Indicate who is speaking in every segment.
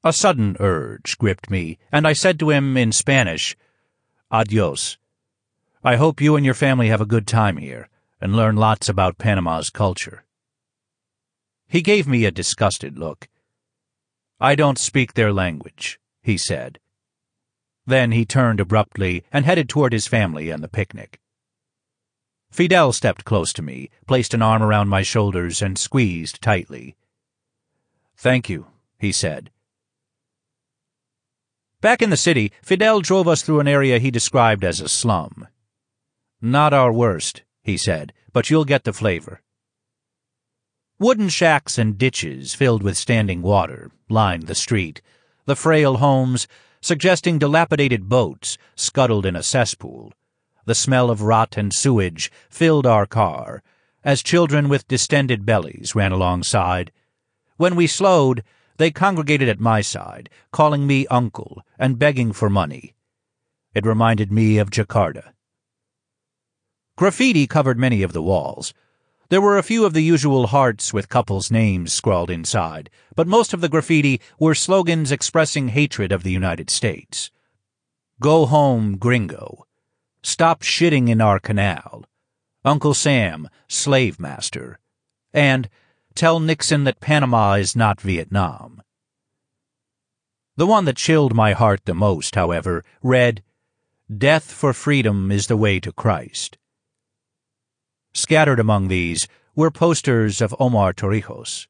Speaker 1: A sudden urge gripped me, and I said to him in Spanish, "Adios. I hope you and your family have a good time here and learn lots about Panama's culture." He gave me a disgusted look. "I don't speak their language," he said. Then he turned abruptly and headed toward his family and the picnic. Fidel stepped close to me, placed an arm around my shoulders, and squeezed tightly. "Thank you," he said. Back in the city, Fidel drove us through an area he described as a slum. "Not our worst," he said, "but you'll get the flavor." Wooden shacks and ditches filled with standing water lined the street, the frail homes suggesting dilapidated boats scuttled in a cesspool. The smell of rot and sewage filled our car as children with distended bellies ran alongside. When we slowed, they congregated at my side, calling me uncle and begging for money. It reminded me of Jakarta. Graffiti covered many of the walls. There were a few of the usual hearts with couples' names scrawled inside, but most of the graffiti were slogans expressing hatred of the United States. "Go home, gringo." "Stop shitting in our canal." "Uncle Sam, slave master." And "Tell Nixon that Panama is not Vietnam." The one that chilled my heart the most, however, read, "Death for freedom is the way to Christ." Scattered among these were posters of Omar Torrijos.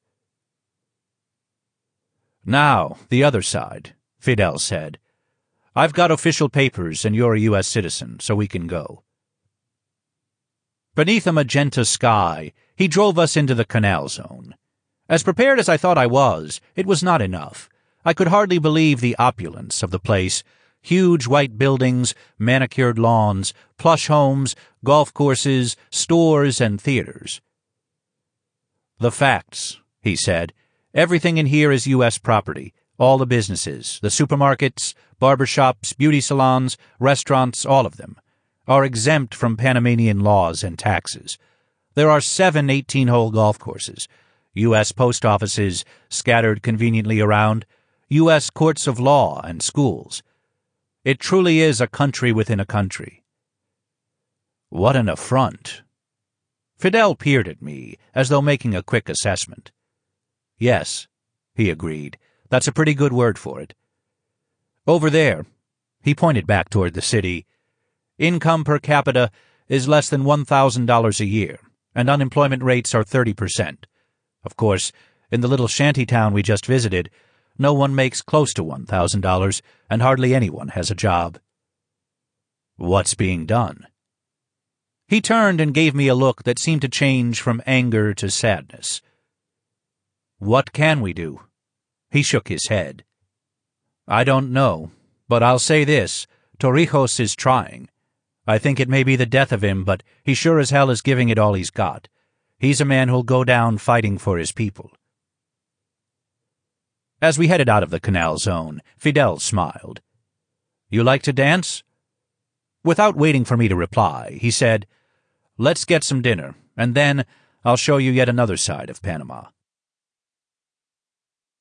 Speaker 1: "Now, the other side," Fidel said. "I've got official papers and you're a U.S. citizen, so we can go." Beneath a magenta sky, he drove us into the canal zone. As prepared as I thought I was, it was not enough. I could hardly believe the opulence of the place. Huge white buildings, manicured lawns, plush homes, golf courses, stores, and theaters. "The facts," he said. "Everything in here is U.S. property. All the businesses, the supermarkets, barbershops, beauty salons, restaurants, all of them, are exempt from Panamanian laws and taxes. There are 7 18-hole golf courses, U.S. post offices scattered conveniently around, U.S. courts of law and schools. It truly is a country within a country." What an affront. Fidel peered at me, as though making a quick assessment. "Yes," he agreed. "That's a pretty good word for it. Over there," he pointed back toward the city, "income per capita is less than $1,000 a year, and unemployment rates are 30%. Of course, in the little shanty town we just visited, no one makes close to $1,000, and hardly anyone has a job." "What's being done?" He turned and gave me a look that seemed to change from anger to sadness. "What can we do?" He shook his head. "I don't know, but I'll say this, Torrijos is trying. I think it may be the death of him, but he sure as hell is giving it all he's got. He's a man who'll go down fighting for his people." As we headed out of the canal zone, Fidel smiled. "You like to dance?" Without waiting for me to reply, he said, "Let's get some dinner, and then I'll show you yet another side of Panama."